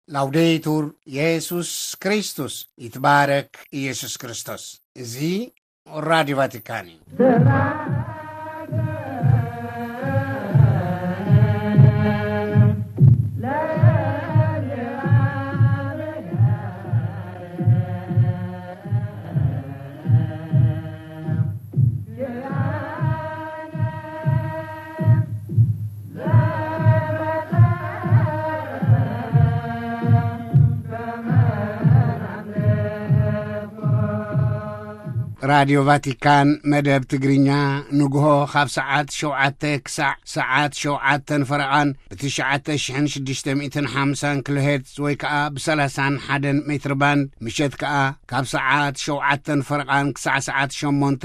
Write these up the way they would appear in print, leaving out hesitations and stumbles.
ላውዴቱር ኢየሱስ ክርስቶስ ይትባረክ ኢየሱስ ክርስቶስ። እዚ ራዲዮ ቫቲካን እዩ። ራዲዮ ቫቲካን መደብ ትግርኛ ንግሆ ካብ ሰዓት 7 ክሳዕ ሰዓት 7 ፈረቓን ብ9650 ኪሎ ሄርትዝ ወይ ከዓ ብ31 ሜትር ባንድ ምሸት ከዓ ካብ ሰዓት 7 ፈረቓን ክሳዕ ሰዓት 8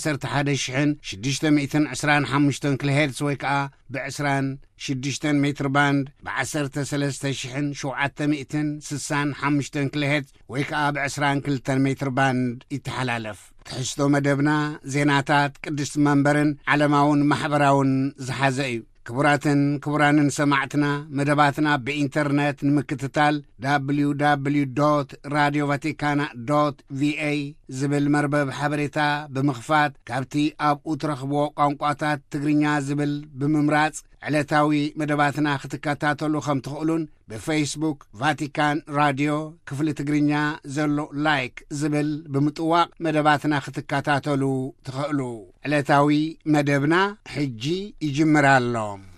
ብ11625 ኪሎ ሄርትዝ ወይ ከዓ ብ26 ሜትር ባንድ ብ13765 ኪሎ ሄርትዝ ወይ ከዓ ብ22 ሜትር ባንድ ይተሓላለፍ። ትሕዝቶ መደብና ዜናታት ቅድስቲ መንበርን ዓለማውን ማሕበራውን ዝሓዘ እዩ። ክቡራትን ክቡራንን ሰማዕትና መደባትና ብኢንተርኔት ንምክትታል www.radiovaticana.va ዝብል መርበብ ሓበሬታ ብምኽፋት ካብቲ ኣብኡ ትረኽብዎ ቋንቋታት ትግርኛ ዝብል ብምምራጽ ዕለታዊ መደባትና ክትከታተሉ ከም ትኽእሉን ብፌስቡክ ቫቲካን ራድዮ ክፍሊ ትግርኛ ዘሎ ላይክ ዝብል ብምጥዋቕ መደባትና ክትከታተሉ ትኽእሉ። ዕለታዊ መደብና ሕጂ ይጅምር ኣሎ።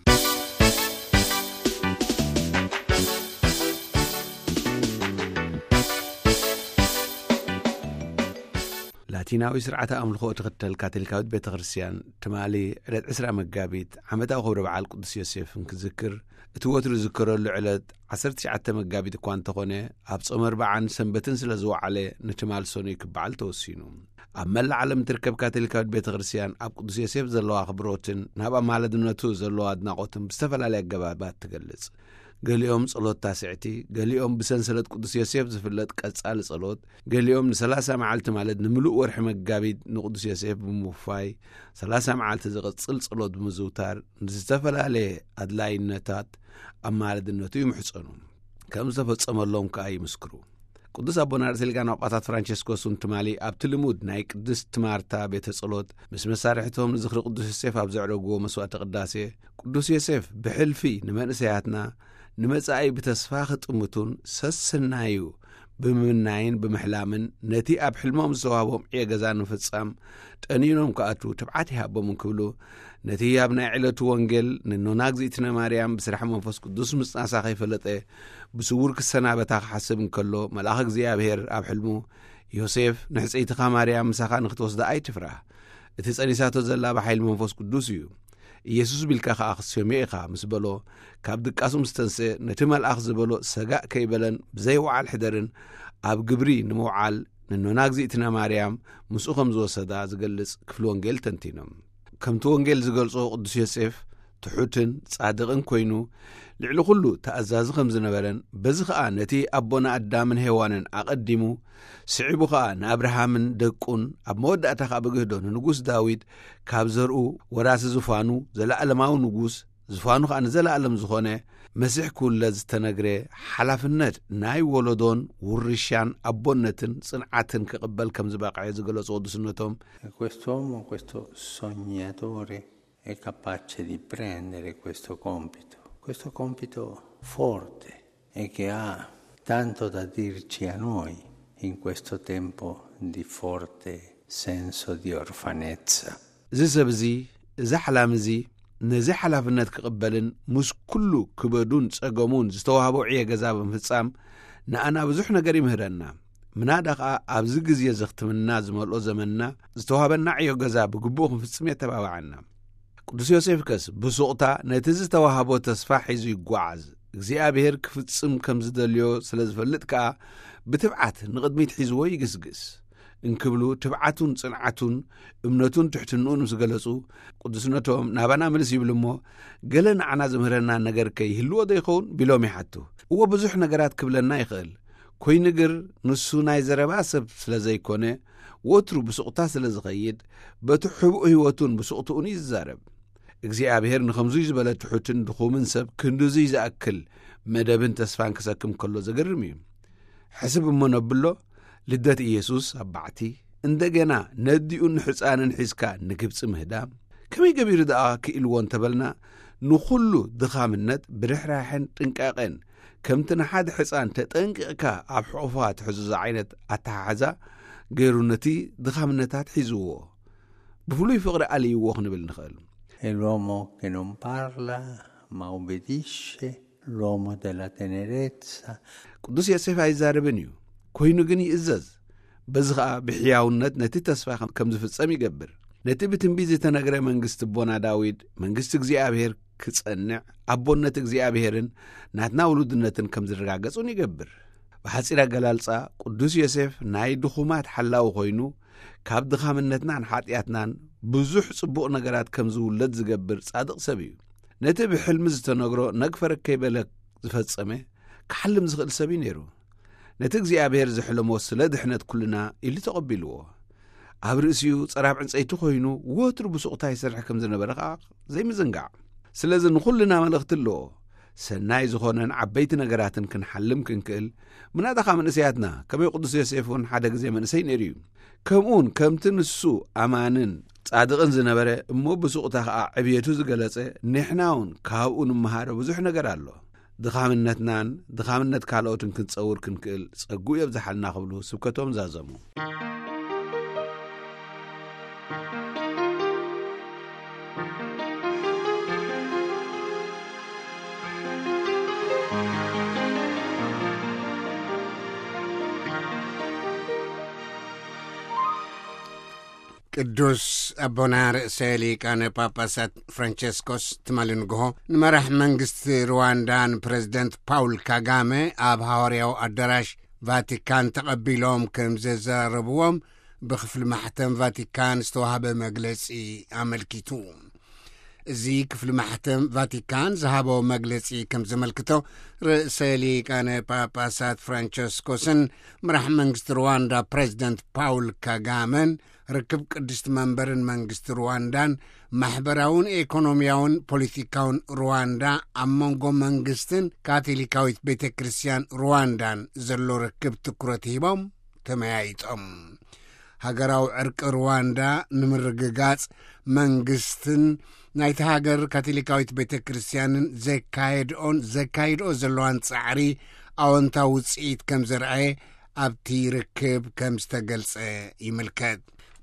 ላቲናዊ ስርዓተ ኣምልኾ ትኽተል ካቶሊካዊት ቤተ ክርስቲያን ትማሊ ዕለት 20 መጋቢት ዓመታዊ ክብረ በዓል ቅዱስ ዮሴፍ ክዝክር እቲ ወትሩ ዝዝከረሉ ዕለት 19 መጋቢት እኳ እንተኾነ ኣብ ጾም 40 ሰንበትን ስለ ዝወዓለ ንትማል ሰኑ ክበዓል ተወሲኑ። ኣብ መላእ ዓለም ትርከብ ካቶሊካዊት ቤተ ክርስቲያን ኣብ ቅዱስ ዮሴፍ ዘለዋ ክብሮትን ናብ ኣማላድነቱ ዘለዋ ኣድናቖትን ብዝተፈላለየ ኣገባባት ትገልጽ። ገሊኦም ጸሎት ታስዕቲ፣ ገሊኦም ብሰንሰለት ቅዱስ ዮሴፍ ዝፍለጥ ቀጻሊ ጸሎት፣ ገሊኦም ን30 መዓልቲ ማለት ንምሉእ ወርሒ መጋቢት ንቅዱስ ዮሴፍ ብምውፋይ 30 መዓልቲ ዝቕጽል ጸሎት ብምዝውታር ንዝተፈላለየ ኣድላይነታት ኣማላድነቱ ይምሕጸኑ ከም ዝተፈጸመሎም ከዓ ይምስክሩ። ቅዱስ ኣቦና ርእሰ ሊቃነ ጳጳሳት ፍራንቸስኮስ ትማሊ ኣብቲ ልሙድ ናይ ቅድስት ማርታ ቤተ ጸሎት ምስ መሳርሒቶም ንዝኽሪ ቅዱስ ዮሴፍ ኣብ ዘዕረግዎ መስዋዕተ ቅዳሴ ቅዱስ ዮሴፍ ብሕልፊ ንመንእሰያትና ንመጻኢ ብተስፋ ኽጥምቱን ሰስናዩ ብምናይን ብምሕላምን ነቲ ኣብ ሕልሞም ዝተዋህቦም ዕየ ገዛ ንፍጻም ጠኒኖም ከኣቱ ትብዓት ይሃቦምን ክብሉ ነቲ ኣብ ናይ ዕለቱ ወንጌል ንኖናግዚእትነ ማርያም ብስራሕ መንፈስ ቅዱስ ምጽናሳ ኸይፈለጠ ብስውር ክሰናበታ ክሓስብ እንከሎ መልኣኽ እግዚኣብሔር ኣብ ሕልሙ ዮሴፍ ንሕፀይትኻ ማርያም ምሳኻ ንኽትወስዳ ኣይትፍራህ፣ እቲ ጸኒሳቶ ዘላ ብሓይሊ መንፈስ ቅዱስ እዩ፣ ኢየሱስ ቢልካ ከዓ ክስዮምዮ ኢኻ ምስ በሎ ካብ ድቃሱ ምስተንስአ ነቲ መልኣኽ ዝበሎ ሰጋእ ከይበለን ብዘይወዓል ሕደርን ኣብ ግብሪ ንምውዓል ንኖናግዚእትና ማርያም ምስኡ ከም ዝወሰዳ ዝገልጽ ክፍሊ ወንጌል ተንቲኖም። ከምቲ ወንጌል ዝገልጾ ቅዱስ ዮሴፍ ትሑትን ጻድቕን ኮይኑ ልዕሊ ኩሉ ተኣዛዚ ከም ዝነበረን በዚ ከዓ ነቲ ኣቦና ኣዳምን ሄዋንን ኣቐዲሙ ስዒቡ ከዓ ንኣብርሃምን ደቁን ኣብ መወዳእታ ከዓ ብግህዶ ንንጉስ ዳዊት ካብ ዘርኡ ወራሲ ዝፋኑ ዘለኣለማዊ ንጉስ ዝፋኑ ከዓ ንዘለኣለም ዝኾነ መሲሕ ኩለ ዝተነግረ ሓላፍነት ናይ ወለዶን ውርሻን ኣቦነትን ጽንዓትን ክቕበል ከም ዝበቕዐ ዝገለጹ ቅዱስነቶም questo sognatore è capace di prendere questo compito forte e che ha tanto da dirci a noi in questo tempo di forte senso di orfanezza. ዝሰብዚ እዚ ሓላም እዚ ነዚ ሓላፍነት ክቕበልን ምስ ኩሉ ክበዱን ጸገሙን ዝተዋህቦ ዕየ ገዛ ብምፍጻም ንኣና ብዙሕ ነገር ይምህረና። ምናዳ ከዓ ኣብዚ ግዜ ዘኽትምና ዝመልኦ ዘመንና ዝተዋህበና ዕዮ ገዛ ብግቡእ ክንፍጽም የተባባዓና። ቅዱስ ዮሴፍ ከስ ብሱቕታ ነቲ ዝተዋህቦ ተስፋ ሒዙ ይጓዓዝ እግዚኣብሔር ክፍጽም ከም ዝደልዮ ስለ ዝፈልጥ ከዓ ብትብዓት ንቕድሚት ሒዝዎ ይግስግስ እንክብሉ ትብዓቱን ጽንዓቱን እምነቱን ትሕትንኡን ምስ ገለጹ ቅዱስነቶም ናባና ምልስ ይብል እሞ ገለ ንዓና ዝምህረና ነገር ከይህልዎ ዶ ይኸውን ቢሎም ይሓቱ። እዎ ብዙሕ ነገራት ክብለና ይኽእል ኮይኑ ግር ንሱ ናይ ዘረባ ሰብ ስለ ዘይኮነ ወትሩ ብሱቕታ ስለ ዝኸይድ በቲ ሕቡእ ህይወቱን ብሱቕቱኡን ይዛረብ። እግዚኣብሔር ንኸምዙይ ዝበለ ትሑትን ድኹምን ሰብ ክንድዙይ ዝኣክል መደብን ተስፋን ክሰክም ከሎ ዘገርም እዩ ሕስብ እሞ ነብሎ ልደት ኢየሱስ አባዕቲ እንደገና ነዲኡን ሕፃንን ሒዝካ ንግብፂ ምህዳም ከመይ ገቢሩ ደኣ ክኢልዎን ተበልና ንኹሉ ድኻምነት ብርሕራሕን ጥንቃቐን ከምቲ ንሓደ ሕፃን ተጠንቂቕካ ኣብ ሕቑፋ ትሕዙ ዓይነት ኣተሓሕዛ ገይሩ ነቲ ድኻምነታት ሒዝዎ ብፍሉይ ፍቕሪ ኣልይዎ ክንብል ንኽእል l'uomo che non parla ma obbedisce l'uomo della tenerezza ቅዱስ ዮሴፍ ኣይዛረብን እዩ ኮይኑ ግን ይእዘዝ በዚ ኸዓ ብሕያውነት ነቲ ተስፋ ከም ዝፍጸም ይገብር ነቲ ብትንቢት ዝተነገረ መንግስቲ ቦና ዳዊድ መንግስቲ እግዚኣብሔር ክጸንዕ ኣቦነት እግዚኣብሔርን ናትና ውሉድነትን ከም ዝረጋገጹን ይገብር ብሓጺር ኣገላልጻ ቅዱስ ዮሴፍ ናይ ድኹማት ሓላዊ ኮይኑ ካብ ድኻምነትናን ሓጢኣትናን ብዙሕ ጽቡቕ ነገራት ከም ዝውለድ ዝገብር ጻድቕ ሰብ እዩ ነቲ ብሕልሚ ዝተነግሮ ነግፈረ ከይበለ ዝፈጸመ ክሓልም ዝኽእል ሰብ እዩ ነይሩ ነቲ እግዚኣብሔር ዝሕለሞ ስለ ድሕነት ኩልና ኢሉ ተቐቢልዎ ኣብ ርእሲኡ ጸራብ ዕንፀይቲ ኮይኑ ወትሩ ብስቑታ ይሰርሕ ከም ዝነበረ ኸዓ ዘይምዝንጋዕ ስለዚ ንኹልና መልእኽቲ ኣለዎ ሰናይ ዝኾነን ዓበይቲ ነገራትን ክንሓልም ክንክእል ምናዳኻ መንእሰያትና ከመይ ቅዱስ ዮሴፍ እውን ሓደ ግዜ መንእሰይ ነይሩ እዩ ከምኡውን ከምቲ ንሱ ኣማንን ጻድቕን ዝነበረ እሞ ብስቑታ ኸዓ ዕብየቱ ዝገለጸ ንሕና እውን ካብኡ ንምሃሮ ብዙሕ ነገር ኣሎ ድኻምነትናን ድኻምነት ካልኦትን ክንጸውር ክንክእል ጸጉኡ የብዝሓልና ክብሉ ስብከቶም ዛዘሙ ቅዱስ አቦና ርእሰ ሊቃነ ጳጳሳት ፍራንቸስኮስ ትማልንግሆ ንመራሕ መንግስቲ ሩዋንዳን ፕሬዝደንት ፓውል ካጋሜ ኣብ ሐዋርያው አዳራሽ ቫቲካን ተቐቢሎም ከም ዘዛረብዎም ብክፍሊ ማሕተም ቫቲካን ዝተዋህበ መግለጺ አመልኪቱ እዚ ክፍሊ ማሕተም ቫቲካን ዝሃቦ መግለጺ ከም ዘመልክቶ ርእሰ ሊቃነ ጳጳሳት ፍራንቸስኮስን መራሕ መንግስቲ ሩዋንዳ ፕሬዝደንት ፓውል ካጋሜን ርክብ ቅድስቲ መንበርን መንግስቲ ሩዋንዳን ማሕበራውን ኢኮኖሚያውን ፖለቲካውን ሩዋንዳ ኣብ መንጎ መንግስትን ካቶሊካዊት ቤተ ክርስቲያን ሩዋንዳን ዘሎ ርክብ ትኩረት ሂቦም ተመያይጦም ሃገራዊ ዕርቂ ሩዋንዳ ንምርግጋጽ መንግስትን ናይቲ ሃገር ካቶሊካዊት ቤተ ክርስቲያንን ዘካይድኦ ዘለዋን ጻዕሪ ኣወንታዊ ውጽኢት ከም ዘርአየ ኣብቲ ርክብ ከም ዝተገልጸ ይምልከት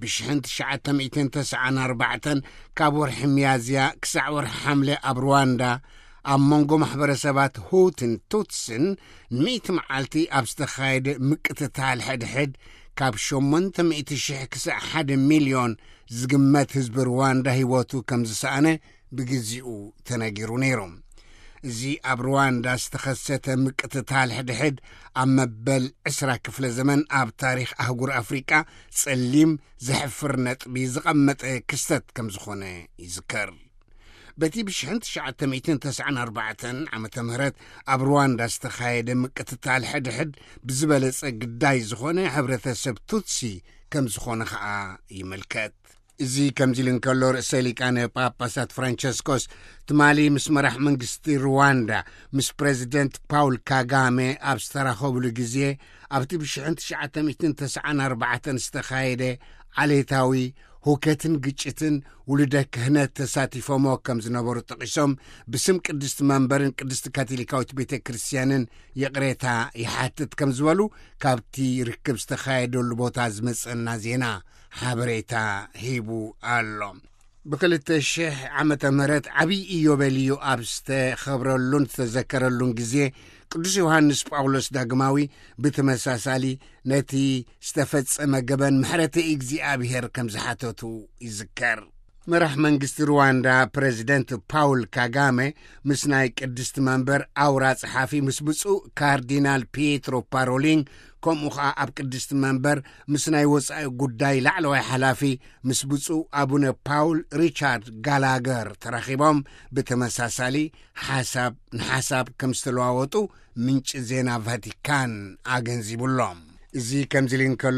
ብ1994 ካብ ወርሒ ሚያዝያ ክሳዕ ወርሒ ሓምለ ኣብ ሩዋንዳ ኣብ መንጎ ማሕበረሰባት ሁትን ቱትስን 100 መዓልቲ ኣብ ዝተኻየደ ምቅትታል ሕድሕድ ካብ 800,000 ክሳዕ 1 ሚልዮን ዝግመት ህዝቢ ሩዋንዳ ህይወቱ ከም ዝሰኣነ ብግዚኡ ተነጊሩ ነይሮም እዚ ኣብ ሩዋንዳ ዝተኸሰተ ምቅትታል ሕድሕድ ኣብ መበል 20 ክፍለ ዘመን ኣብ ታሪኽ ኣህጉር ኣፍሪቃ ጸሊም ዘሕፍር ነጥቢ ዝቐመጠ ክስተት ከም ዝኾነ ይዝከር በቲ ብ1994 ዓመተ ምህረት ኣብ ሩዋንዳ ዝተኻየደ ምቅትታል ሕድሕድ ብዝበለጸ ግዳይ ዝኾነ ሕብረተሰብ ቱትሲ ከም ዝኾነ ኸዓ ይምልከት እዚ ከምዚ ልንከሎ ርእሰ ሊቃነ ጳጳሳት ፍራንቸስኮስ ትማሊ ምስ መራሕ መንግስቲ ሩዋንዳ ምስ ፕሬዝደንት ፓውል ካጋሜ ኣብ ዝተራኸብሉ ግዜ ኣብቲ ብ1994 ዝተኻየደ ዓሌታዊ ሁከትን ግጭትን ውልደ ክህነት ተሳቲፎሞ ከም ዝነበሩ ጠቂሶም ብስም ቅድስቲ መንበርን ቅድስቲ ካቶሊካዊት ቤተ ክርስቲያንን የቕሬታ ይሓትት ከም ዝበሉ ካብቲ ርክብ ዝተኻየደሉ ቦታ ዝመጸና ዜና ሓበሬታ ሂቡ ኣሎ ብ2000 ዓመተ ምህረት ዓብይ ኢዮቤልዩ ኣብ ዝተኸብረሉን ዝተዘከረሉን ግዜ ቅዱስ ዮሐንስ ጳውሎስ ዳግማዊ ብተመሳሳሊ ነቲ ዝተፈጸመ ገበን ምሕረተ እግዚአብሔር ከም ዝሓተቱ ይዝከር መራሕ መንግስቲ ሩዋንዳ ፕሬዝደንት ፓውል ካጋሜ ምስ ናይ ቅድስቲ መንበር ኣውራ ጸሓፊ ምስ ብፁዕ ካርዲናል ፒየትሮ ፓሮሊን ከምኡ ኸዓ ኣብ ቅድስቲ መንበር ምስ ናይ ወፃኢ ጉዳይ ላዕለዋይ ሓላፊ ምስ ብፁዕ ኣቡነ ፓውል ሪቻርድ ጋላገር ተራኺቦም ብተመሳሳሊ ንሓሳብ ከም ዝተለዋወጡ ምንጭ ዜና ቫቲካን ኣገንዚቡሎም እዚ ከምዚ ኢሉ እንከሎ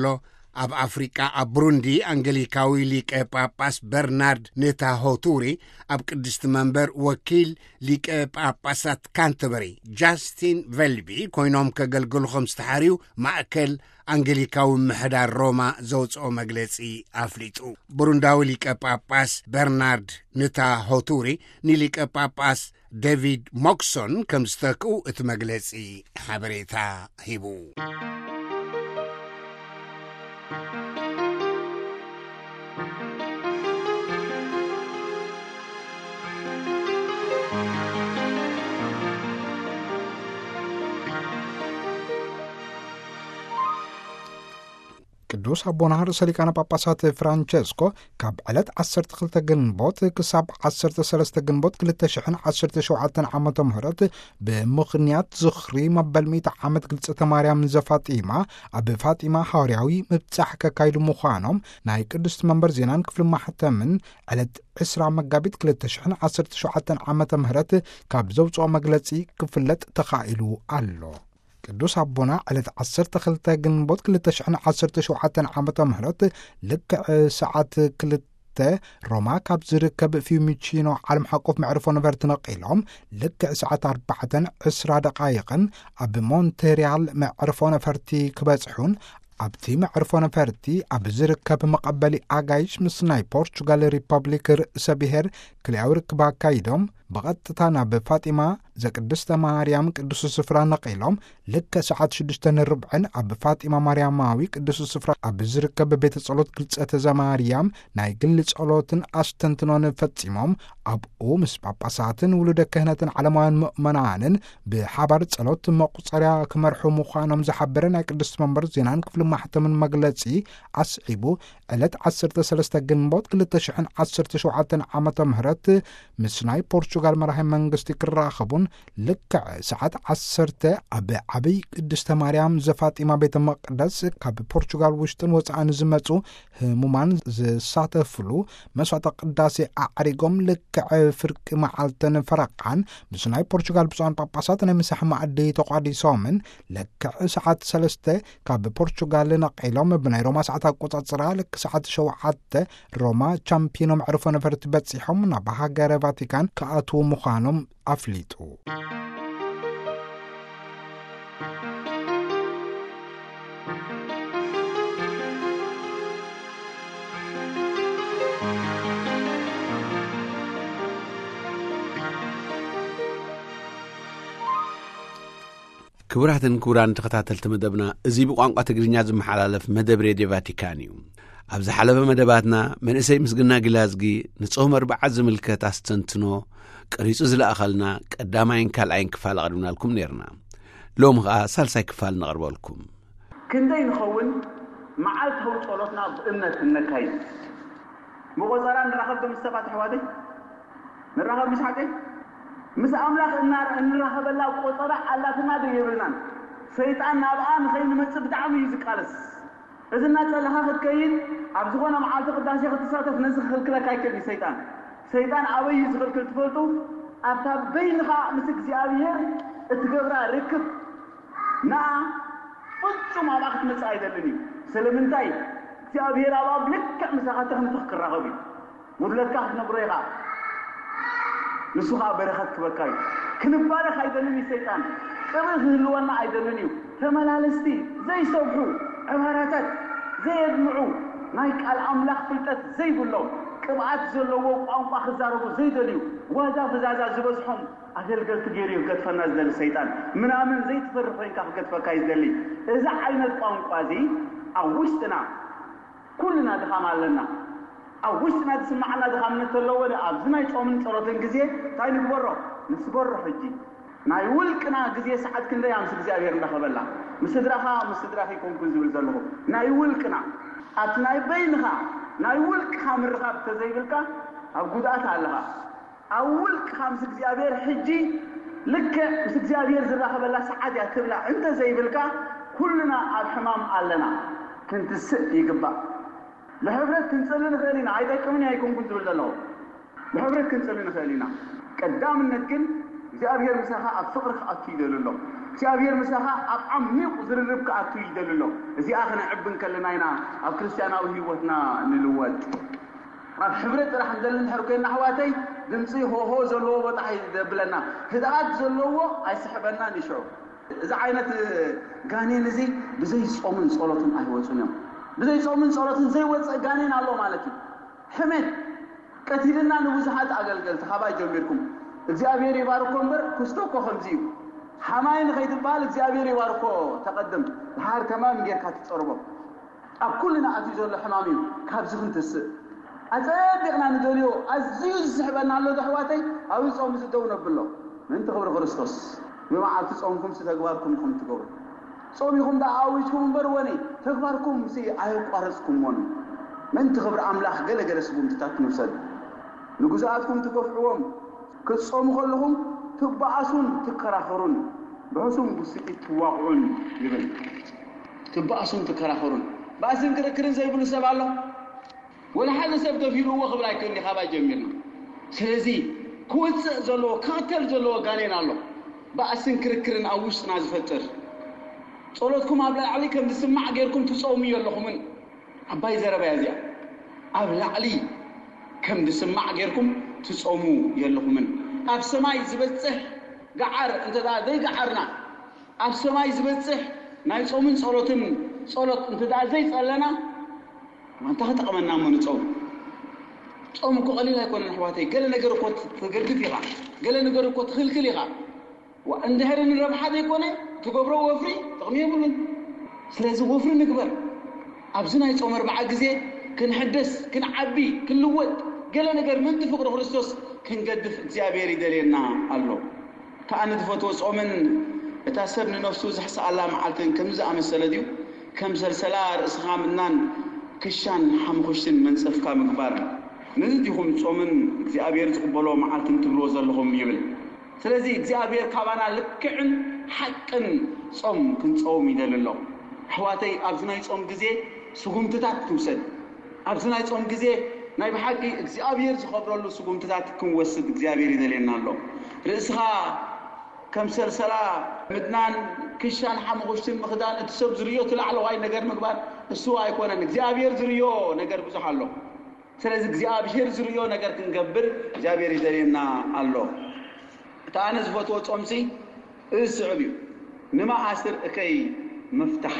ኣብ ኣፍሪቃ ኣብ ብሩንዲ አንጌሊካዊ ሊቀ ጳጳስ በርናርድ ኔታሆቱሪ ኣብ ቅድስቲ መንበር ወኪል ሊቀ ጳጳሳት ካንተበሪ ጃስቲን ቬልቢ ኮይኖም ከገልግሉ ከም ዝተሓርዩ ማእከል አንጌሊካዊ ምሕዳር ሮማ ዘውፅኦ መግለጺ ኣፍሊጡ። ብሩንዳዊ ሊቀ ጳጳስ በርናርድ ኔታሆቱሪ ንሊቀ ጳጳስ ዴቪድ ሞክሶን ከም ዝተክኡ እቲ መግለጺ ሓበሬታ ሂቡ። ቅዱስ አቡነ ርእሰ ሊቃነ ጳጳሳት ፍራንቸስኮ ካብ ዕለት 12 ግንቦት ክሳብ 13 ግንቦት 2017 ዓመተ ምህረት ብምኽንያት ዝኽሪ መበል 100 ዓመት ግልጽተ ማርያም ዘፋጢማ ኣብ ፋጢማ ሐዋርያዊ ምብጻሕ ከካይዱ ምዃኖም ናይ ቅድስት መንበር ዜናን ክፍሊ ማሕተምን ዕለት 20 መጋቢት 2017 ዓመተ ምህረት ካብ ዘውጽኦ መግለጺ ክፍለጥ ተኻኢሉ ኣሎ። ቅዱስ አቡና ዕለት 12 ግንቦት 2017 ዓመተ ምህረት ልክዕ ሰዓት 2 ሮማ ካብ ዝርከብ ፊዩሚቺኖ ዓለም ሓቆፍ መዕርፎ ነፈርቲ ነቂሎም ልክዕ ሰዓት 4:20 ደቃይቕን ኣብ ሞንትሪያል መዕርፎ ነፈርቲ ክበጽሑን ኣብቲ መዕርፎ ነፈርቲ ኣብ ዝርከብ መቐበሊ ኣጋይሽ ምስ ናይ ፖርቹጋል ሪፐብሊክ ርእሰ ብሔር ክልያዊ ርክባ ኣካይዶም ብቐጥታ ናብ ፋጢማ ዘቅድስተ ማርያም ቅዱስ ስፍራ ነቂሎም ልክዕ ሰዓት 6:40 ኣብ ፋጢማ ማርያማዊ ቅዱስ ስፍራ ኣብ ዝርከብ ቤተ ጸሎት ግልጸተ ዘማርያም ናይ ግሊ ጸሎትን ኣስተንትኖን ፈጺሞም ኣብኡ ምስ ጳጳሳትን ውሉደ ክህነትን ዓለማውያን ምእመናንን ብሓባር ጸሎት መቁጸርያ ክመርሑ ምዃኖም ዝሓበረ ናይ ቅድስት መንበር ዜናን ክፍሊ ማሕተምን መግለጺ ኣስዒቡ ዕለት 13 ግንቦት 2017 ዓመተ ምህረት ምስ ናይ ፖርቹጋል መራሒ መንግስቲ ክራኸቡን ልክዕ ሰዓት 10 ኣብ ዓብይ ቅድስተ ማርያም ዘፋጢማ ቤተ መቅደስ ካብ ፖርቹጋል ውሽጥን ወፃእን ዝመጹ ህሙማን ዝሳተፍሉ መስዋዕተ ቅዳሴ ኣዕሪጎም ልክዕ ፍርቂ መዓልትን ፈረቃን ምስ ናይ ፖርቹጋል ብፁዓን ጳጳሳት ናይ ምሳሕ ማዕዲ ተቋዲሶምን ልክዕ ሰዓት 3 ካብ ፖርቹጋል ነቂሎም ብናይ ሮማ ሰዓት ኣቆጻጽራ ልክ ሰዓት 7 ሮማ ቻምፒዮኖ መዕርፎ ነፈርቲ በጺሖም ናብ ሃገረ ቫቲካን ከኣትዉ ምዃኖም ኣፍሊጡ። ክቡራትን ክቡራን ተኸታተልቲ መደብና እዚ ብቋንቋ ትግርኛ ዝመሓላለፍ መደብ ሬድዮ ቫቲካን እዩ። ኣብ ዝሓለፈ መደባትና መንእሰይ ምስግና ግላዝጊ ንጾም 4 ዝምልከት ኣስተንትኖ ቀሪጹ ዝለኣኸልና ቀዳማይን ካልኣይን ክፋል ኣቕሪብናልኩም ነርና። ሎሚ ኸዓ ሳልሳይ ክፋል ነቕርበልኩም። ክንደይ ንኸውን መዓልታዊ ጸሎትና ብእምነት ነካይድ ብቆጸራ ንራኸብ ምስ ሰባት ኣሕዋተይ ንራኸብ ምስ ሓቀይ ምስ ኣምላኽ እንራኸበላ ቆጸራ ኣላትና ደየብልናን ሰይጣን ናብኣ ንኸይንመጽእ ብጣዕሚ እዩ ዝቃለስ እዚ እናጸለኻ ክትከይድ ኣብ ዝኾነ መዓልቲ ቅዳሴ ክትሳተፍ ነዚ ክኽልክለካ ኣይክእልኒ ሰይጣን ኣበይ ዝኽልክል ትፈልጡ ኣብታ በይንኻ ምስ እግዚኣብሔር እትገብራ ርክብ ንኣ ፍጹም ኣብኣ ክትመጽእ ኣይደልን እዩ። ስለምንታይ እግዚኣብሔር ኣብኣ ብልክዕ ምሳኻ ተኽንትኽ ክራኸብ እዩ ጉድለትካ ክትነግሮ ኢኻ ንሱ ኸኣ በረኸት ክበካ እዩ። ክንባረኽ ኣይደልን እዩ ሰይጣን ቅብእ ክህልወና ኣይደልን እዩ። ተመላለስቲ ዘይሰብሑ ዕባራታት ዘየድምዑ ናይ ቃል ኣምላኽ ፍልጠት ዘይብሎም ቅብኣት ዘለዎ ቋንቋ ክዛረቡ ዘይደልዩ ዋዛ ፍዛዛ ዝበዝሖም ኣገልገልቲ ገይሩ ክገድፈና ዝደሊ ሰይጣን ምናምን ዘይትፈርሕ ኮይንካ ክገድፈካ እዩ ዝደሊ። እዚ ዓይነት ቋንቋ እዚ ኣብ ውሽጥና ኩልና ድኻም ኣለና። ኣብ ውሽጥና ዝስማዓና ድኻም እንተለዎ ኣብዚ ናይ ጾምን ጸሎትን ግዜ እንታይ ንግበሮ ንስበሮ ሕጂ ናይ ውልቅና ግዜ ሰዓት ክንደይ ምስ እግዚኣብሔር እንዳኸበላ ምስ ስድራኺ ኮንኩን ዝብል ዘለኹ ናይ ውልቅና ኣብቲ ናይ በይንኻ ናይ ውልቅኻ ምርኻብ ተዘይብልካ ኣብ ጉድኣት ኣለኻ። ኣብ ውልቅኻ ምስ እግዚኣብሔር ሕጂ ልክዕ ምስ እግዚኣብሔር ዝራኸበላ ሰዓት እያ ትብላ እንተዘይብልካ ኩልና ኣብ ሕማም ኣለና። ክንትስእ ይግባእ። ብሕብረት ክንጸሊ ንኽእል ኢና። ኣይጠቅምን ኣይኮንኩን ዝብል ዘለኹ ብሕብረት ክንጸሊ ንኽእል ኢና። ቀዳምነት ግን እግዚኣብሔር ምሳኻ ኣብ ፍቕሪ ክኣቱ ይደልሎ እግዚአብሔር ምሳኻ ኣብ ዓሚቕ ዝርርብ ከኣቱ ይደልሎ እዚኣ ክንዕብን ከለና ኢና ኣብ ክርስትያናዊ ህይወትና ንልወጥ ኣብ ሕብረት ጥራሕ እንደልን ድሕር ኮይና ኣሕዋተይ ድምፂ ሆሆ ዘለዎ ቦታ ይደብለና ህድኣት ዘለዎ ኣይስሕበናን ይሽዑ እዚ ዓይነት ጋኔን እዚ ብዘይ ጾምን ጸሎትን ኣይወፁን እዮም ብዘይ ጾምን ጸሎትን ዘይወፅእ ጋኔን ኣሎ ማለት እዩ ሕመት ቀቲልና ንብዙሓት ኣገልገልቲ ካባይ ጀሚርኩም እግዚአብሔር ይባርኮ እምበር ክስተኮ ከምዚ እዩ ሓማይ ንኸይትበሃል እግዚአብሔር ይባርኮ ተቐድም ድሓር ተማም ጌርካ ትፀርቦ ኣብ ኩልና ኣትዩ ዘሎ ሕማም እዩ ካብዚ ክንትስእ ኣፀቢቕና ንደልዮ ኣዝዩ ዝስሕበና ኣሎ ኣሕዋተይ ኣብ ጾም ዝደው ነብሎ ምንቲ ክብሪ ክርስቶስ ብመዓልቲ ጾምኩም ተግባርኩም ኢኹም ትገብሩ ጾሚኹም ዳ ኣዊጅኩም እምበር ወኒ ተግባርኩም ኣይቋረፅኩምዎን ምንቲ ክብሪ ኣምላኽ ገለገለ ስጉምትታት ንውሰድ ንጉዛኣትኩም ትገፍዕዎም ክትጾሙ ከለኹም ትበኣሱን ትከራኸሩን ብሕሱም ብስጢት ትዋቕዑን ይብል ትበኣሱን ትከራኸሩን ባእስን ክርክርን ዘይብሉ ሰብ ኣሎ ወላ ሓደ ሰብ ደፊሩዎ ክብል ኣይከኒ ካባይ ጀሚርና ስለዚ ክውፅእ ዘለዎ ክቕተል ዘለዎ ጋኔን ኣሎ ባእስን ክርክርን ኣብ ውሽጥና ዝፈጥር ጸሎትኩም ኣብ ላዕሊ ከም ዝስማዕ ጌርኩም ትጾሙ የለኹምን ዓባይ ዘረባ እዚኣ ኣብ ላዕሊ ከም ዝስማዕ ጌርኩም ትጾሙ የለኹምን ኣብ ሰማይ ዝበፅሕ ገዓር እንተዳ ዘይገዓርና ኣብ ሰማይ ዝበፅሕ ናይ ጾምን ጸሎትን ጸሎት እንተዳ ዘይጸለና ማንታ ተቐመና ምን ጾም ጾም እኮ ቀሊል ኣይኮነን ኣሕዋተይ ገለ ነገር እኮ ትገድፍ ኢኻ ገለ ነገር እኮ ትኽልክል ኢኻ እንድሕር ንረብሓ ዘይኮነ ትገብሮ ወፍሪ ጥቕሚ የብሉን ስለዚ ወፍሪ ንግበር ኣብዚ ናይ ጾም 4 ግዜ ክንሕደስ ክንዓቢ ክንልወጥ ገለ ነገር ምንቲ ፍቅሪ ክርስቶስ ክንገድፍ እግዚአብሔር ይደልየና ኣሎ ከኣነ ዝፈትዎ ጾምን እታ ሰብ ንነፍሱ ዝሕሰኣላ መዓልትን ከምዚ ኣመሰለ ድዩ ከም ሰልሰላ ርእስኻ ምናን ክሻን ሓሙኽሽትን መንፀፍካ ምግባር ነዚ ዲኹም ጾምን እግዚአብሔር ዝቕበሎ መዓልትን ትብልዎ ዘለኹም ይብል ስለዚ እግዚአብሔር ካባና ልክዕን ሓቅን ጾም ክንጾም ይደል ኣሎ ኣሕዋተይ ኣብዚ ናይ ጾም ግዜ ስጉምትታት ትውሰድ ኣብዚ ናይ ጾም ግዜ ናይ ብሓቂ እግዚአብሔር ዝኸብረሉ ስጉምትታት ክንወስድ እግዚአብሔር ይደልየና ኣሎ ርእስኻ ከም ሰልሰላ ምድናን ክሻን ሓሙኽሽትን ምኽዳን እቲ ሰብ ዝርዮ ትላዕለዋይ ነገር ምግባር እሱ ኣይኮነን እግዚአብሔር ዝርዮ ነገር ብዙሕ ኣሎ ስለዚ እግዚአብሔር ዝርዮ ነገር ክንገብር እግዚአብሔር ይደልየና ኣሎ እታ ኣነ ዝፈትዎ ጾምሲ እስዕብ እዩ ንመዓስር እከይ መፍታሕ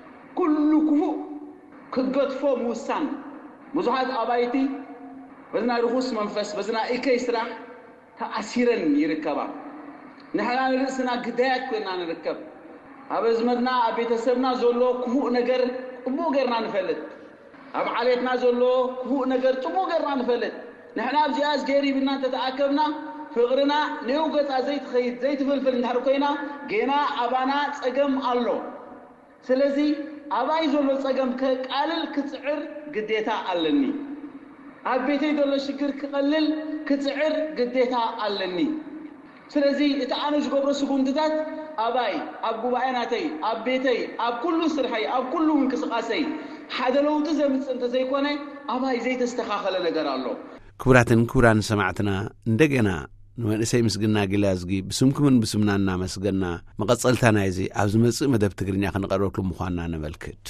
ኩሉ ክፉእ ክገድፎ ምውሳን ብዙሓት ኣባይቲ በዝና ርኹስ መንፈስ በዝና እከይ ስራሕ ተኣሲረን ይርከባ ንሕና ንርእስና ግዳያት ኮይና ንርከብ ኣብ ዝመድና ኣብ ቤተሰብና ዘሎ ክፉእ ነገር ጥቡቕ ጌርና ንፈልጥ ኣብ ዓሌትና ዘሎ ክፉእ ነገር ጥቡቕ ጌርና ንፈልጥ ንሕና ኣብዚኣ ዝገይሪብና እንተተኣከብና ፍቕርና ንው ገፃ ዘይትኸይድ ዘይትፍልፍል እንድሕር ኮይና ጌና ኣባና ፀገም ኣሎ ስለዚ ኣባይ ዘሎ ፀገም ከቃልል ክፅዕር ግዴታ ኣለኒ ኣብ ቤተይ ዘሎ ሽግር ክቐልል ክፅዕር ግዴታ ኣለኒ ስለዚ እቲ ኣነ ዝገብሮ ስጉምትታት ኣባይ ኣብ ጉባኤናተይ ኣብ ቤተይ ኣብ ኩሉ ስርሐይ ኣብ ኩሉ ምንቅስቓሰይ ሓደ ለውጢ ዘምፅእ እንተዘይኮነ ኣባይ ዘይተስተኻኸለ ነገር ኣሎ ክቡራትን ክቡራን ሰማዕትና እንደገና ንመንእሰይ ምስግና ጊላዝጊ ብስምኩምን ብስምና እናመስገና መቐጸልታ ናይዚ ኣብ ዝመጽእ መደብ ትግርኛ ክንቐርበክሉ ምዃንና ነመልክት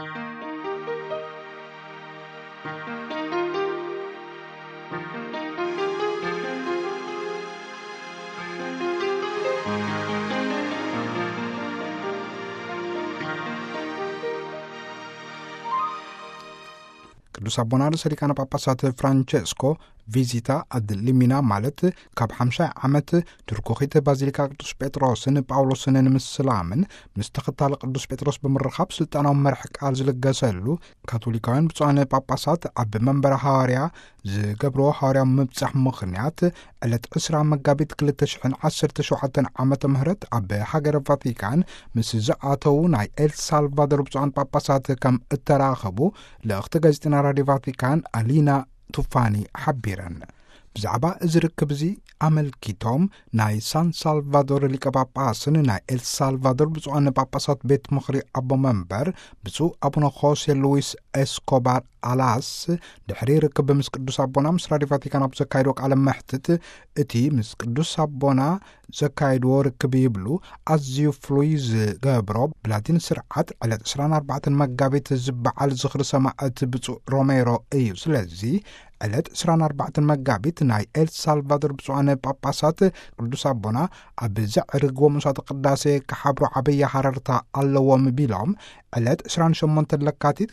ቅዱስ አቡነ ርእሰ ሊቃነ ጳጳሳት ፍራንቼስኮ ቪዚታ አድ ሊሚና ማለት ካብ 50 ዓመት ትርኮኺት ባዚሊካ ቅዱስ ጴጥሮስን ጳውሎስን ንምስላምን ምስ ተኸታሊ ቅዱስ ጴጥሮስ ብምርኻብ ስልጣናዊ መርሕ ቃል ዝልገሰሉ ካቶሊካውያን ብፁዓን ጳጳሳት ኣብ መንበረ ሐዋርያ ዝገብርዎ ሐዋርያዊ ምብጻሕ ምኽንያት ዕለት 20 መጋቢት 2017 ዓመተ ምህረት ኣብ ሃገረ ቫቲካን ምስ ዝኣተው ናይ ኤልሳልቫዶር ብፁዓን ጳጳሳት ከም እተራኸቡ ለእኽቲ ጋዜጠና ራድዮ ቫቲካን አሊና ቱፋኒ ሓቢረን ብዛዕባ እዝርክብ እዚ ኣመልኪቶም ናይ ሳን ሳልቫዶር ሊቀ ጳጳስን ናይ ኤልሳልቫዶር ብፁዓን ጳጳሳት ቤት ምኽሪ ኣቦ መንበር ብፁዕ ኣቡነ ሆሴ ሉዊስ ኤስኮባር ኣላስ ድሕሪ ርክብ ምስ ቅዱስ ኣቦና ምስ ራድዮ ቫቲካን ኣብ ዘካይድዎ ቃለ መሕትት እቲ ምስ ቅዱስ ኣቦና ዘካይድዎ ርክብ ይብሉ ኣዝዩ ፍሉይ ዝገብሮ ብላቲን ስርዓት ዕለት 24 መጋቢት ዝበዓል ዝኽሪ ሰማዕት ብፁዕ ሮሜሮ እዩ። ስለዚ ዕለት 24 መጋቢት ናይ ኤልሳልቫዶር ብፁዓን ጳጳሳት ቅዱስ ኣቦና ኣብ ዘዕርግዎ መስዋዕተ ቅዳሴ ክሓብሩ ዓበይ ሓረርታ ኣለዎም ቢሎም ዕለት 28 ለካቲት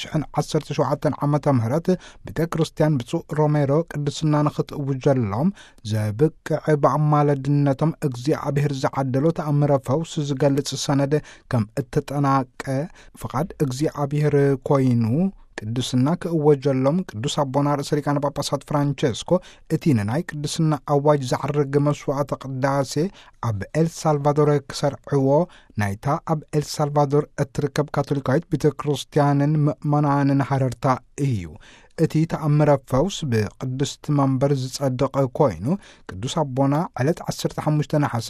2017 ዓመተ ምህረት ቤተ ክርስቲያን ብፁዕ ሮሜሮ ቅድስና ንኽትእውጀሎም ዘብቅዕ ብኣማለድነቶም እግዚኣብሔር ዝዓደሎ ተኣምረ ፈውስ ዝገልጽ ሰነድ ከም እተጠናቀ ፍቓድ እግዚኣብሔር ኮይኑ ቅድስና ክእወጀሎም ቅዱስ ኣቦና ርእሰ ሊቃነ ጳጳሳት ፍራንቸስኮ እቲ ንናይ ቅድስና ኣዋጅ ዘዕርግ መስዋዕተ ቅዳሴ ኣብ ኤልሳልቫዶር ክሰርዕዎ ናይታ ኣብ ኤልሳልቫዶር እትርከብ ካቶሊካዊት ቤተ ክርስቲያንን ምእመናንን ሓረርታ እዩ። እቲ ተኣምረ ፈውስ ብቅድስቲ መንበር ዝጸድቕ ኮይኑ ቅዱስ ኣቦና ዕለት 15 ነሓሰ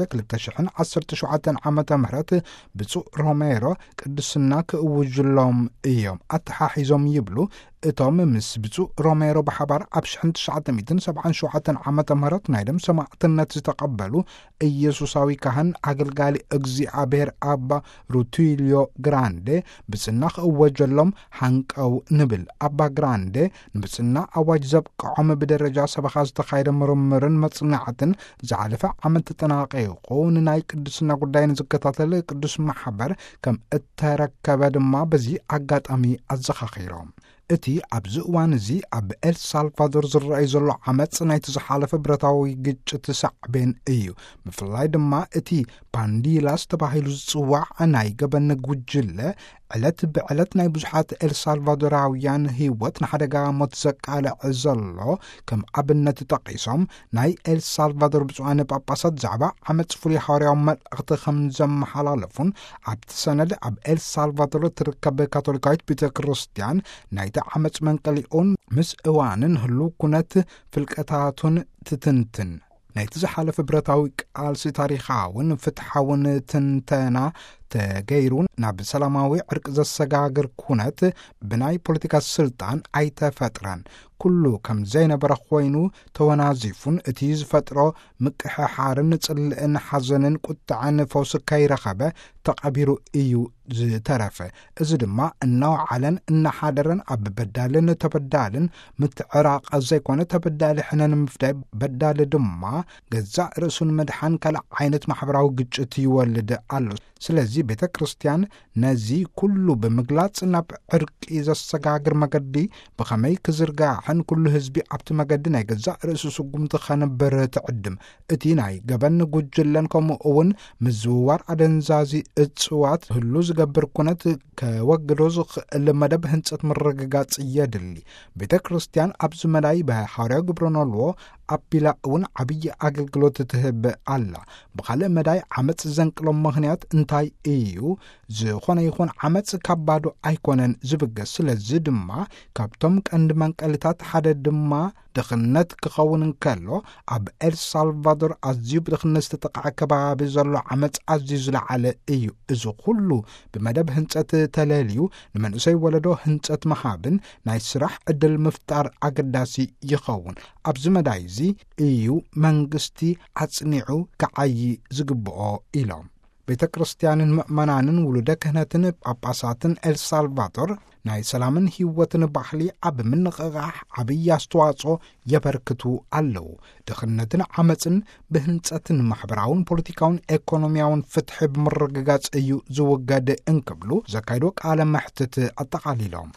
2017 ዓመተ ምህረት ብፁዕ ሮሜሮ ቅድስና ክእውጅሎም እዮም ኣተሓሒዞም ይብሉ። እቶም ምስ ብፁዕ ሮሜሮ ብሓባር ኣብ 1977 ዓመተ ምህረት ናይ ደም ሰማዕትነት ዝተቐበሉ ኢየሱሳዊ ካህን ኣገልጋሊ እግዚኣብሔር ኣባ ሩቲልዮ ግራንዴ ብጽና ክእወጀሎም ሓንቀው ንብል። ኣባ ግራንዴ ንብጽና ኣዋጅ ዘብቅዖም ብደረጃ ሰበኻ ዝተኻይደ ምርምርን መጽናዕትን ዝዓለፈ ዓመት ተጠናቂቑ ንናይ ቅድስና ጉዳይ ንዝከታተል ቅዱስ ማሕበር ከም እተረከበ ድማ በዚ ኣጋጣሚ ኣዘኻኺሮም። እቲ ኣብዚ እዋን እዚ ኣብ ኤልሳልቫዶር ዝረአይ ዘሎ ዓመፅ ናይቲ ዝሓለፈ ብረታዊ ግጭት ሳዕቤን እዩ። ብፍላይ ድማ እቲ ፓንዲላስ ተባሂሉ ዝጽዋዕ ናይ ገበን ጉጅለ ዕለት ብዕለት ናይ ብዙሓት ኤልሳልቫዶራውያን ህይወት ንሓደጋ ሞት ዘቃልዕ ዘሎ ከም ኣብነት ጠቂሶም ናይ ኤልሳልቫዶር ብፁዓን ጳጳሳት ዛዕባ ዓመፅ ፍሉይ ሐዋርያዊ መልእኽቲ ከም ዘመሓላለፉን ኣብቲ ሰነድ ኣብ ኤልሳልቫዶር ትርከብ ካቶሊካዊት ቤተ ክርስቲያን ናይቲ ዓመፅ መንቀሊኡን ምስ እዋንን ህሉ ኩነት ፍልቀታቱን ትትንትን ናይቲ ዝሓለፈ ብረታዊ ቃልሲ ታሪኻውን ፍትሓውን ትንተና ተገይሩን ናብ ሰላማዊ ዕርቂ ዘሰጋግር ኩነት ብናይ ፖለቲካ ስልጣን ኣይተፈጥረን ኩሉ ከም ዘይነበረ ኮይኑ ተወናዚፉን እቲ ዝፈጥሮ ምቅሕሓርን ጽልእን ሓዘንን ቁጥዕን ፈውስ ከይረኸበ ተቐቢሩ እዩ ዝተረፈ። እዚ ድማ እናውዓለን እናሓደረን ኣብ በዳልን ተበዳልን ምትዕራቕ ዘይኮነ ተበዳሊ ሕነን ምፍዳይ በዳሊ ድማ ገዛእ ርእሱን መድሓን ካልእ ዓይነት ማሕበራዊ ግጭት ይወልድ ኣሎ። ስለዚ ቤተ ክርስቲያን ነዚ ኩሉ ብምግላጽ ናብ ዕርቂ ዘሰጋግር መገዲ ብኸመይ ክዝርጋሕን ኩሉ ህዝቢ ኣብቲ መገዲ ናይ ገዛእ ርእሱ ስጉምቲ ኸነብር ትዕድም። እቲ ናይ ገበን ጉጅለን ከምኡ እውን ምዝውዋር ኣደንዛዚ እጽዋት ህሉ ዝገብር ኩነት ከወግዶ ዝኽእል መደብ ህንጸት ምርግጋጽ የድሊ። ቤተ ክርስቲያን ኣብዚ መዳይ ብሓዋርያዊ ግብረነልዎ ኣቢላ እውን ዓብዪ ኣገልግሎት ትህብ ኣላ። ብኻልእ መዳይ ዓመፅ ዘንቅሎም ምኽንያት እንታይ እዩ? ዝኾነ ይኹን ዓመፅ ካብ ባዶ ኣይኮነን ዝብገስ። ስለዚ ድማ ካብቶም ቀንዲ መንቀልታት ሓደ ድማ ድኽነት ክኸውን እንከሎ ኣብ ኤልሳልቫዶር ኣዝዩ ብድኽነት ዝተጠቕዐ ከባቢ ዘሎ ዓመፅ ኣዝዩ ዝለዓለ እዩ። እዚ ኩሉ ብመደብ ህንጸት ተለልዩ ንመንእሰይ ወለዶ ህንጸት መሃብን ናይ ስራሕ ዕድል ምፍጣር ኣገዳሲ ይኸውን። ኣብዚ መዳይ እዚ እዩ መንግስቲ ኣጽኒዑ ክዓይ ዝግብኦ ኢሎም። ቤተ ክርስቲያንን ምእመናንን ውሉደ ክህነትን ጳጳሳትን ኤልሳልቫዶር ናይ ሰላምን ህይወትን ባህሊ ኣብ ምንቕቓሕ ዓብዪ ኣስተዋጽኦ የበርክቱ ኣለዉ። ድኽነትን ዓመፅን ብህንጸትን ማሕበራውን ፖለቲካውን ኢኮኖምያውን ፍትሒ ብምርግጋጽ እዩ ዝውገድ እንክብሉ ዘካይዶ ቃለ መሕትት ኣጠቓሊሎም።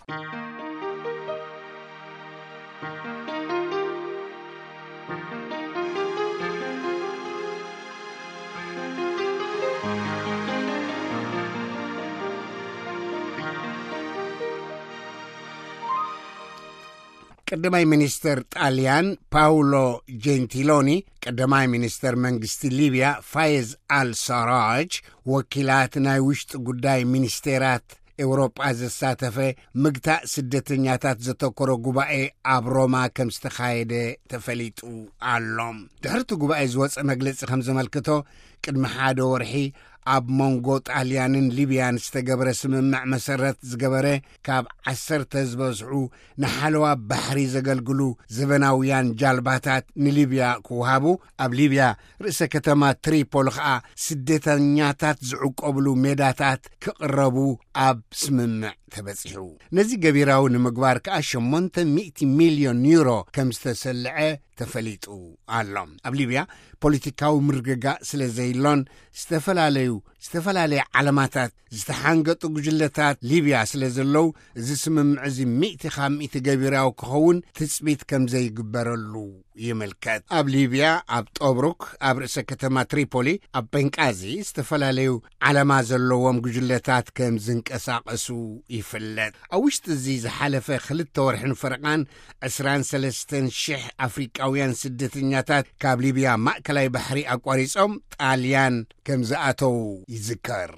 ቀዳማይ ሚኒስተር ጣልያን ፓውሎ ጀንቲሎኒ፣ ቀዳማይ ሚኒስተር መንግስቲ ሊብያ ፋይዝ አልሳራጅ፣ ወኪላት ናይ ውሽጢ ጉዳይ ሚኒስቴራት ኤውሮጳ ዘሳተፈ ምግታእ ስደተኛታት ዘተኮረ ጉባኤ ኣብ ሮማ ከም ዝተኻየደ ተፈሊጡ ኣሎም። ድሕርቲ ጉባኤ ዝወፀ መግለፂ ከም ዘመልክቶ ቅድሚ ሓደ ወርሒ ኣብ ሞንጎ ጣልያንን ሊብያን ዝተገበረ ስምምዕ መሰረት ዝገበረ ካብ 10 ዝበዝሑ ንሓለዋ ባሕሪ ዘገልግሉ ዘበናውያን ጃልባታት ንሊብያ ክውሃቡ ኣብ ሊብያ ርእሰ ከተማ ትሪፖል ከዓ ስደተኛታት ዝዕቆብሉ ሜዳታት ክቕረቡ ኣብ ስምምዕ ተበፂሑ። ነዚ ገቢራዊ ንምግባር ከዓ 800 ሚልዮን ዩሮ ከም ዝተሰልዐ ተፈሊጡ ኣሎም። ኣብ ሊብያ ፖለቲካዊ ምርግጋእ ስለ ዘይሎን ዝተፈላለየ ዓለማታት ዝተሓንገጡ ጉጅለታት ሊብያ ስለ ዘለው እዚ ስምምዕ እዚ 100% ገቢራዊ ክኸውን ትፅቢት ከም ዘይግበረሉ ይምልከት። ኣብ ሊብያ ኣብ ጦብሩክ ኣብ ርእሰ ከተማ ትሪፖሊ ኣብ ቤንቃዚ ዝተፈላለዩ ዓለማ ዘለዎም ጉጅለታት ከም ዝንቀሳቐሱ ይፍለጥ። ኣብ ውሽጢ እዚ ዝሓለፈ 2 ወርሕን ፈረቓን 23,000 ኣፍሪቃውያን ስደተኛታት ካብ ሊብያ ማእከላይ ባሕሪ ኣቋሪጾም ጣልያን ከም ዝኣተው ይዝከር።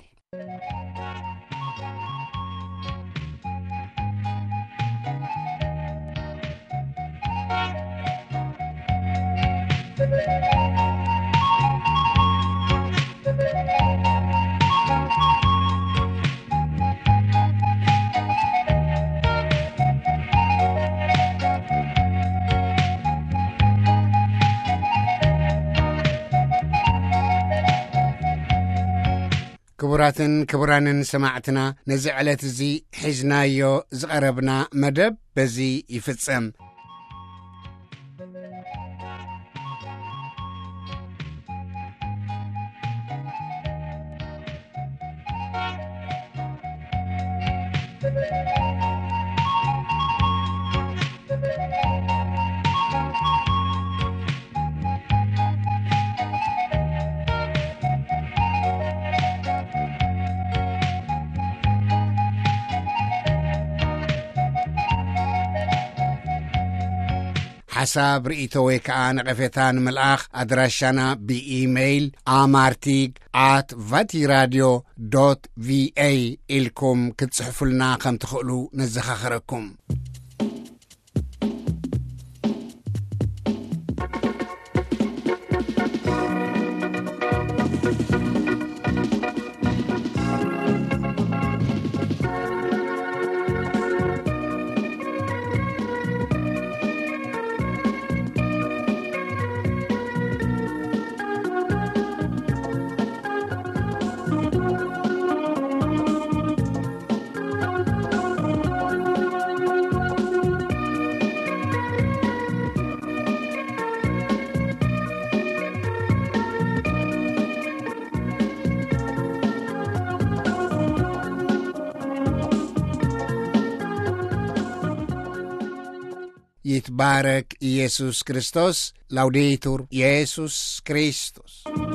ክቡራትን ክቡራንን ሰማዕትና ነዚ ዕለት እዚ ሒዝናዮ ዝቐረብና መደብ በዚ ይፍጸም። ሓሳብ ርእይቶ ወይ ከዓ ነቐፌታ ንምልኣኽ ኣድራሻና ብኢሜይል amartig@vatiradio.va ኢልኩም ክትጽሕፉልና ከም ትኽእሉ ነዘኻኽረኩም። ይትባረክ ኢየሱስ ክርስቶስ። ላውዴቱር ኢየሱስ ክርስቶስ።